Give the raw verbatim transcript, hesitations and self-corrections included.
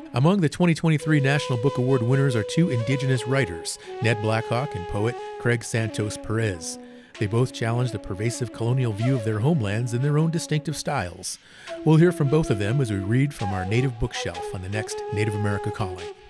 Among the twenty twenty-three National Book Award winners are two Indigenous writers, Ned Blackhawk and poet Craig Santos Perez. They both challenge the pervasive colonial view of their homelands in their own distinctive styles. We'll hear from both of them as we read from our native bookshelf on the next Native America Calling.